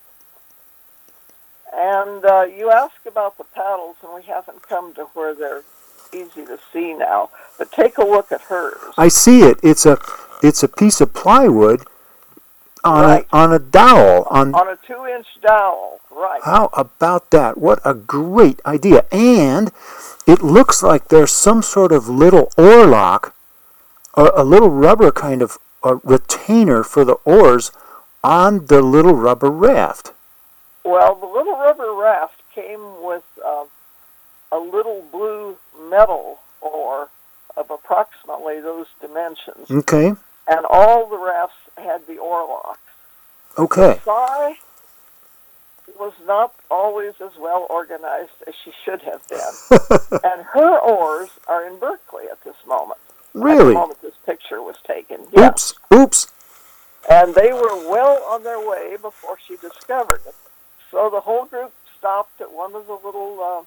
And you ask about the paddles, and we haven't come to where they're easy to see now. But take a look at hers. I see it. It's a piece of plywood on Right. on a dowel On a 2-inch dowel, right. How about that? What a great idea. And it looks like there's some sort of little oar lock, or a little rubber kind of retainer for the oars on the little rubber raft. Well, the little rubber raft came with a little blue metal oar of approximately those dimensions. Okay. And all the rafts had the oar locks. Okay. Cy was not always as well organized as she should have been. And her oars are in Berkeley at this moment. At Really? the moment this picture was taken. Yes. Oops. And they were well on their way before she discovered it. So the whole group stopped at one of the little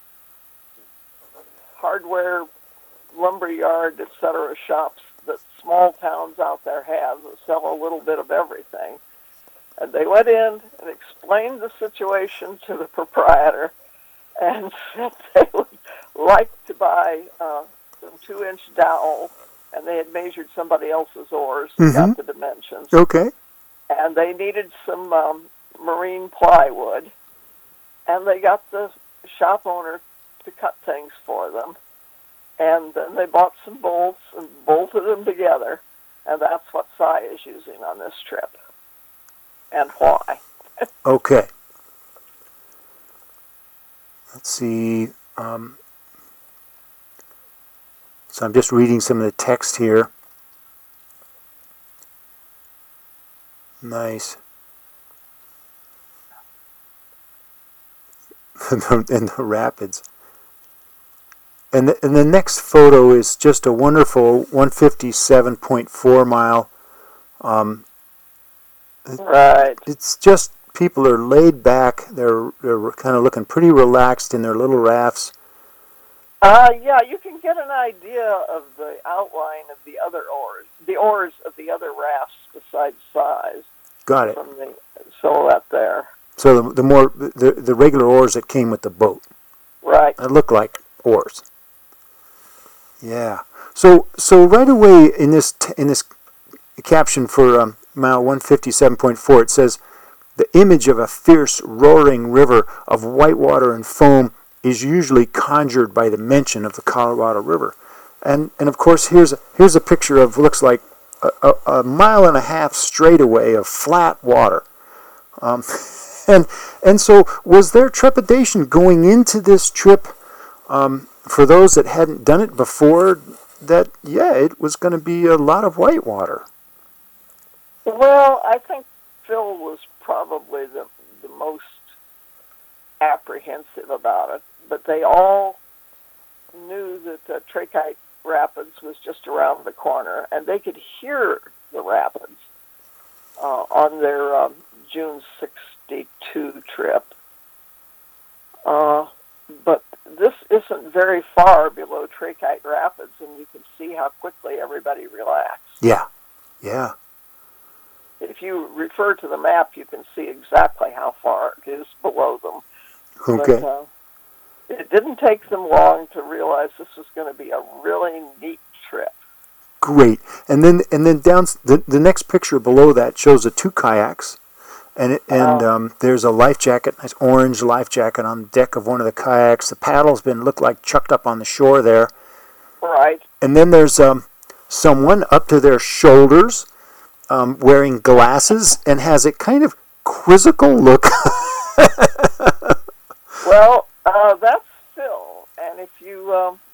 hardware, lumberyard, etc. shops that small towns out there have that sell a little bit of everything. And they went in and explained the situation to the proprietor and said they would like to buy some 2-inch dowel, and they had measured somebody else's oars and got the dimensions. Okay. And they needed some marine plywood, and they got the shop owner to cut things for them. And then they bought some bolts and bolted them together, and that's what Cy is using on this trip. And why. Okay. Let's see. So I'm just reading some of the text here. Nice. In the rapids. And the next photo is just a wonderful 157.4 mile. Right. It's just people are laid back. They're kind of looking pretty relaxed in their little rafts. Yeah, you can get an idea of the outline of the other oars, the oars of the other rafts besides Cy's. Got it. From the silhouette there. So the regular oars that came with the boat. Right. That look like oars. Yeah. So right away in this caption for mile 157.4, it says, the image of a fierce roaring river of white water and foam is usually conjured by the mention of the Colorado River. And of course here's a picture of, looks like a mile and a half straightaway of flat water. And so was there trepidation going into this trip for those that hadn't done it before, that it was going to be a lot of white water? Well, I think Phil was probably the most apprehensive about it, but they all knew that the Trachyte Rapids was just around the corner, and they could hear the rapids on their June 62 trip. But this isn't very far below Trachyte Rapids, and you can see how quickly everybody relaxed. Yeah, yeah. If you refer to the map, you can see exactly how far it is below them. Okay. But, it didn't take them long to realize this was going to be a really neat trip. Great. And then down the next picture below that shows the two kayaks, and there's a life jacket, nice orange life jacket on the deck of one of the kayaks. The paddle's look like chucked up on the shore there. Right. And then there's someone up to their shoulders, wearing glasses, and has a kind of quizzical look. Well, that's Phil, and if you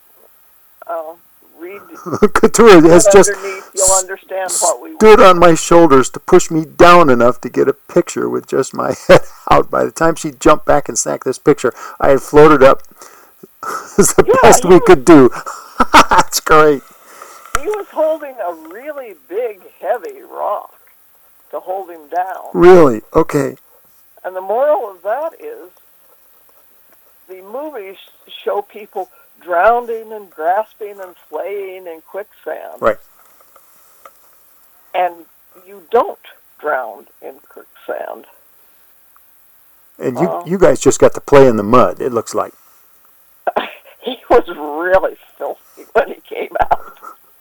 read Couture has just underneath, you'll understand what we stood on my shoulders to push me down enough to get a picture with just my head out. By the time she jumped back and snagged this picture, I had floated up. It's the best we could do. That's great. He was holding a really big, heavy rock to hold him down. Really? Okay. And the moral of that is the movies show people drowning and grasping and flaying in quicksand. Right. And you don't drown in quicksand. And you guys just got to play in the mud, it looks like. He was really filthy when he came out.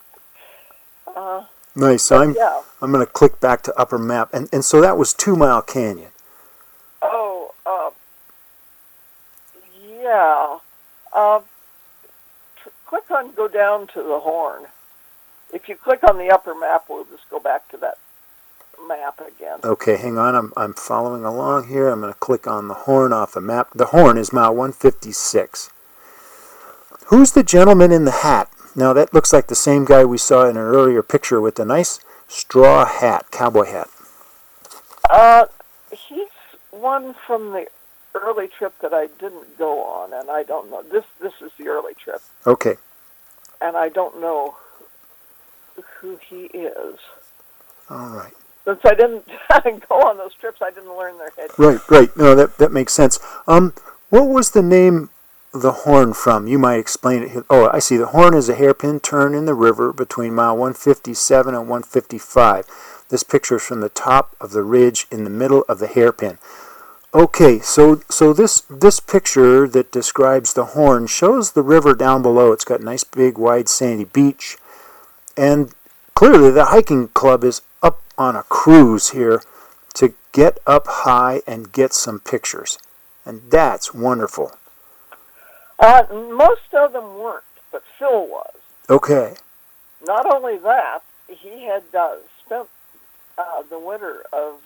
Nice. So I'm going to click back to upper map. And so that was 2 Mile Canyon. Oh, yeah. Click on go down to the Horn. If you click on the upper map, we'll just go back to that map again. Okay, hang on. I'm following along here. I'm going to click on the Horn off the map. The Horn is mile 156. Who's the gentleman in the hat? Now, that looks like the same guy we saw in an earlier picture with the nice straw hat, cowboy hat. He's one from the early trip that I didn't go on, and I don't know. This is the early trip. Okay. And I don't know who he is. All right. Since I didn't go on those trips, I didn't learn their head. Right. No, that makes sense. What was the name of the Horn from? You might explain it. Oh, I see. The Horn is a hairpin turn in the river between mile 157 and 155. This picture is from the top of the ridge in the middle of the hairpin. Okay, so this picture that describes the Horn shows the river down below. It's got a nice big wide sandy beach, and clearly the hiking club is up on a cruise here to get up high and get some pictures, and that's wonderful. Most of them weren't, but Phil was. Okay. Not only that, he had spent the winter of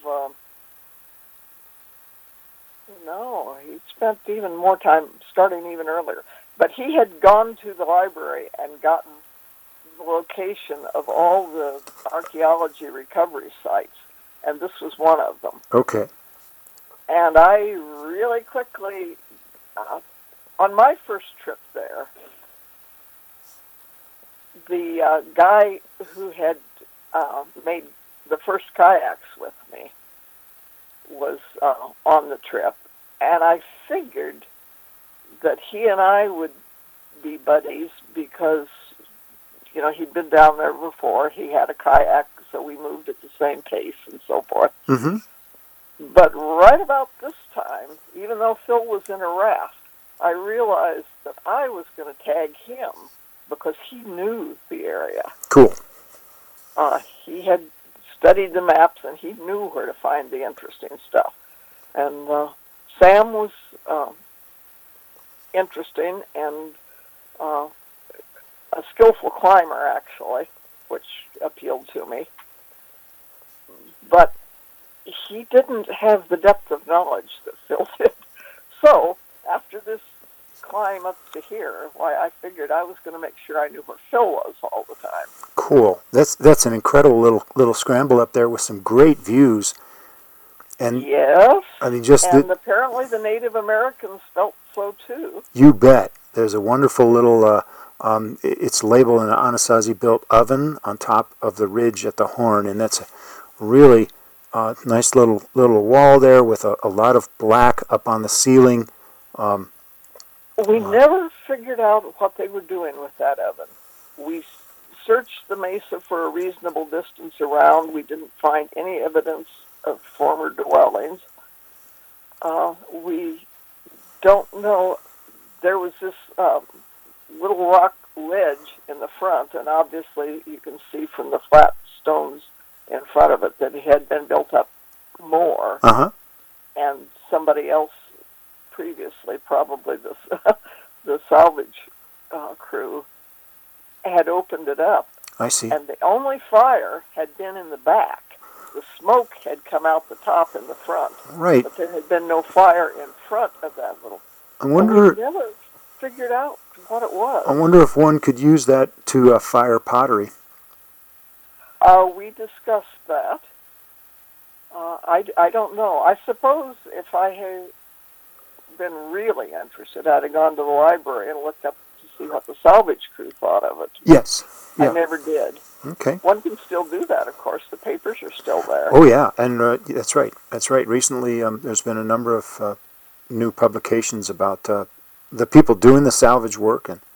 he spent even more time, starting even earlier. But he had gone to the library and gotten the location of all the archaeology recovery sites, and this was one of them. Okay. And I really quickly, on my first trip there, the guy who had made the first kayaks with me was on the trip, and I figured that he and I would be buddies because, he'd been down there before. He had a kayak, so we moved at the same pace and so forth. Mm-hmm. But right about this time, even though Phil was in a raft, I realized that I was going to tag him because he knew the area. Cool. He had studied the maps, and he knew where to find the interesting stuff. And Sam was interesting and a skillful climber, actually, which appealed to me. But he didn't have the depth of knowledge that Phil did. So, after this climb up to here, I figured I was going to make sure I knew where Phil was all the time. Cool. That's an incredible little scramble up there with some great views. And Yes, I mean, just and apparently the Native Americans felt so too. you bet. There's a wonderful little, it's labeled an Anasazi-built oven on top of the ridge at the horn, and that's a really nice little wall there with a lot of black up on the ceiling. We never figured out what they were doing with that oven. We searched the mesa for a reasonable distance around. We didn't find any evidence of former dwellings. We don't know. There was this little rock ledge in the front, and obviously you can see from the flat stones in front of it that it had been built up more. Uh-huh. And somebody else previously, probably the salvage crew, had opened it up. I see. And the only fire had been in the back. The smoke had come out the top in the front. Right. But there had been no fire in front of that little. I wonder. We never figured out what it was. I wonder if one could use that to fire pottery. We discussed that. I don't know. I suppose if I had been really interested, I'd have gone to the library and looked up to see what the salvage crew thought of it. Yes. Yeah. I never did. Okay. One can still do that, of course. The papers are still there. Oh yeah, and that's right. That's right. Recently, there's been a number of new publications about the people doing the salvage work, and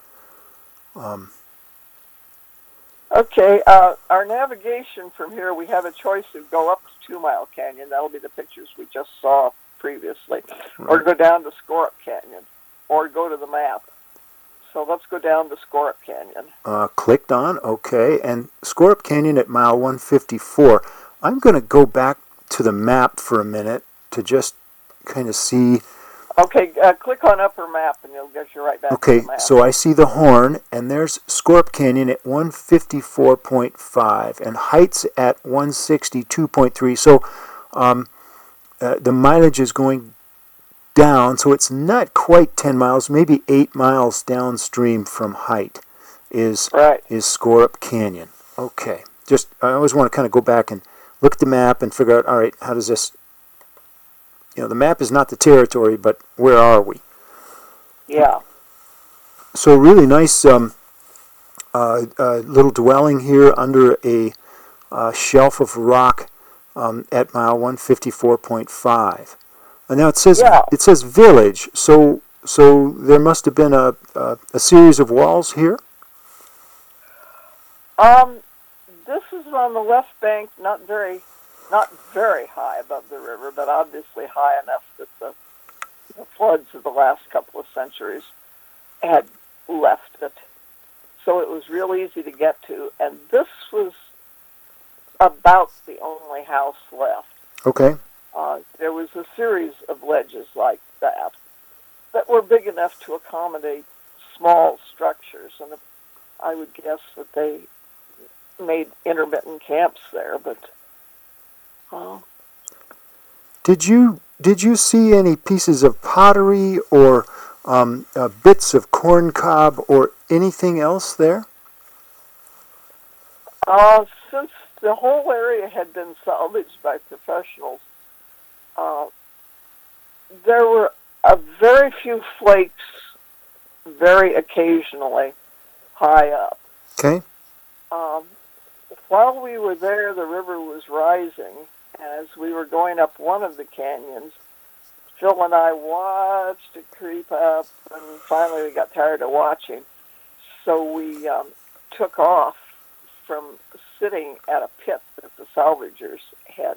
Okay, our navigation from here, we have a choice to go up to 2 Mile Canyon. That'll be the pictures we just saw previously. Right. Or go down to Scorup Canyon. Or go to the map. So let's go down to Scorup Canyon. clicked on, okay, and Scorup Canyon at mile 154. I'm going to go back to the map for a minute to just kind of see. Okay, click on upper map and it'll get you right back to Okay, the map. so I see the horn, and there's Scorup Canyon at 154.5, and heights at 162.3. So the mileage is going down, so it's not quite 10 miles, maybe 8 miles downstream from height is Scorup Canyon. Okay, just I always want to kind of go back and look at the map and figure out, all right, how does this, the map is not the territory, but where are we? Yeah. So really nice little dwelling here under a shelf of rock at mile 154.5. And now it says village. So there must have been a series of walls here. This is on the left bank, not very high above the river, but obviously high enough that the floods of the last couple of centuries had left it. So it was real easy to get to, and this was about the only house left. Okay. There was a series of ledges like that were big enough to accommodate small structures, and I would guess that they made intermittent camps there. But did you see any pieces of pottery or bits of corn cob or anything else there? Since the whole area had been salvaged by professionals, there were very few flakes, very occasionally, high up. Okay. While we were there, the river was rising. As we were going up one of the canyons, Phil and I watched it creep up, and finally we got tired of watching. So we took off from sitting at a pit that the salvagers had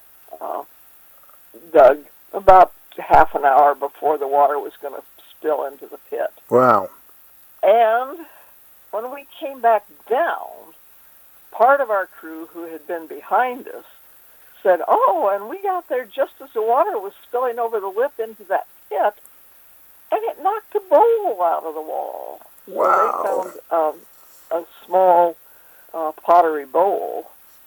dug about half an hour before the water was going to spill into the pit. Wow. And when we came back down, part of our crew who had been behind us said, oh, and we got there just as the water was spilling over the lip into that pit, and it knocked a bowl out of the wall. Wow. So they found a small pottery bowl.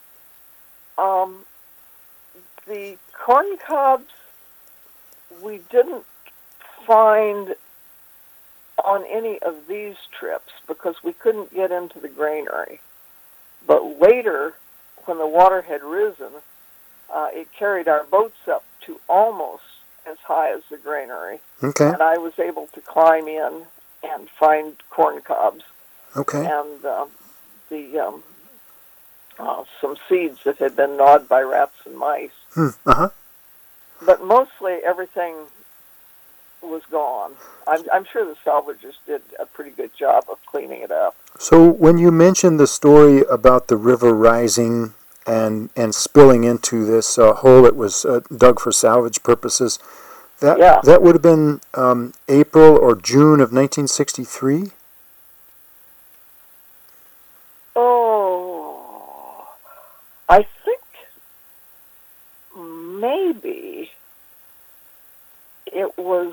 The corn cobs we didn't find on any of these trips because we couldn't get into the granary. But later, when the water had risen, it carried our boats up to almost as high as the granary. Okay. And I was able to climb in and find corn cobs Okay. and some seeds that had been gnawed by rats and mice. Uh-huh. But mostly everything was gone. I'm sure the salvagers did a pretty good job of cleaning it up. So when you mentioned the story about the river rising and spilling into this hole that was dug for salvage purposes, that would have been April or June of 1963? Oh, I think maybe it was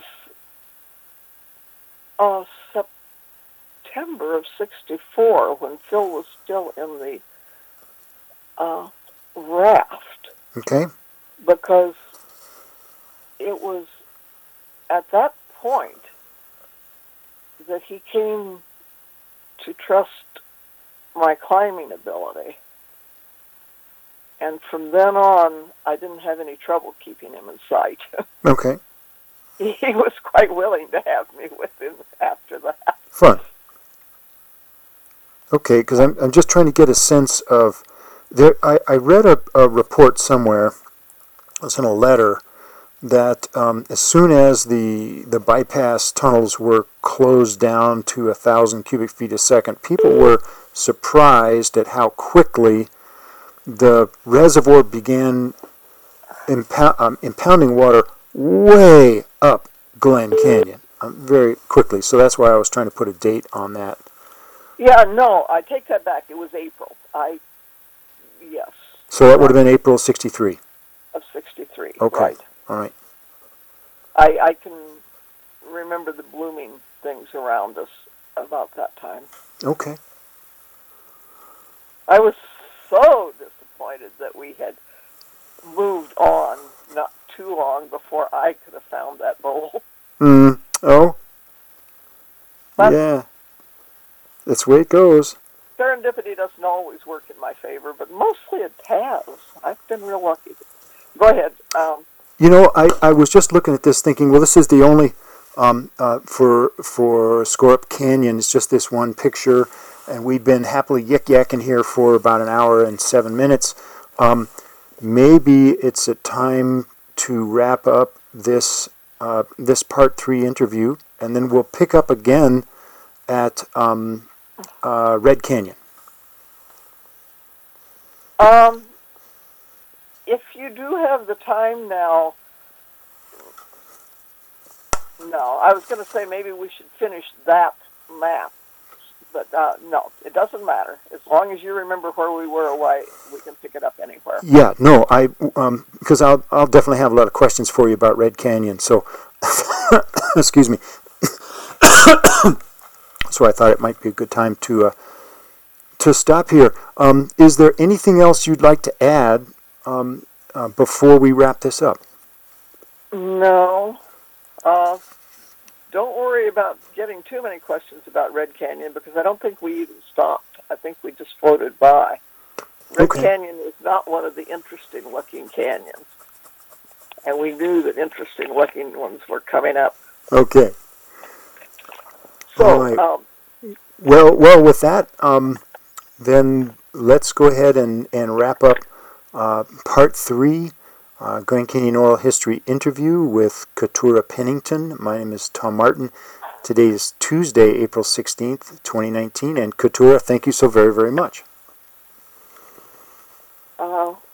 September of '64 when Phil was still in the raft. Okay. Because it was at that point that he came to trust my climbing ability. And from then on, I didn't have any trouble keeping him in sight. Okay. He was quite willing to have me with him after that. Fun. Okay, because I'm just trying to get a sense of there. I read a report somewhere. It was in a letter that as soon as the bypass tunnels were closed down to 1,000 cubic feet a second, people were surprised at how quickly the reservoir began impounding water way up Glen Canyon very quickly. So that's why I was trying to put a date on that. Yeah, no, I take that back. It was April. Yes. So that would have been April '63. Of '63. Okay. Right. All right. I can remember the blooming things around us about that time. Okay. I was so disappointed that we had moved on not too long before I could have found that bowl. Oh? But yeah. That's the way it goes. Serendipity doesn't always work in my favor, but mostly it has. I've been real lucky. Go ahead. You know, I was just looking at this thinking, well, this is the only, for Scorup Canyon, it's just this one picture, and we've been happily yik-yakking here for about an hour and 7 minutes. Maybe it's a time to wrap up this this part 3 interview, and then we'll pick up again at Red Canyon. If you do have the time now, no, I was going to say maybe we should finish that map, but no, it doesn't matter. As long as you remember where we were away, we can pick it up anywhere. Yeah, no, because I'll definitely have a lot of questions for you about Red Canyon. So, excuse me. So I thought it might be a good time to stop here. Is there anything else you'd like to add before we wrap this up? No. Don't worry about getting too many questions about Red Canyon because I don't think we even stopped. I think we just floated by. Red Canyon is not one of the interesting-looking canyons, and we knew that interesting-looking ones were coming up. Okay. So, all right. Well, with that, then let's go ahead and wrap up part 3, Grand Canyon Oral History interview with Keturah Pennington. My name is Tom Martin. Today is Tuesday, April 16th, 2019, and Keturah, thank you so very, very much.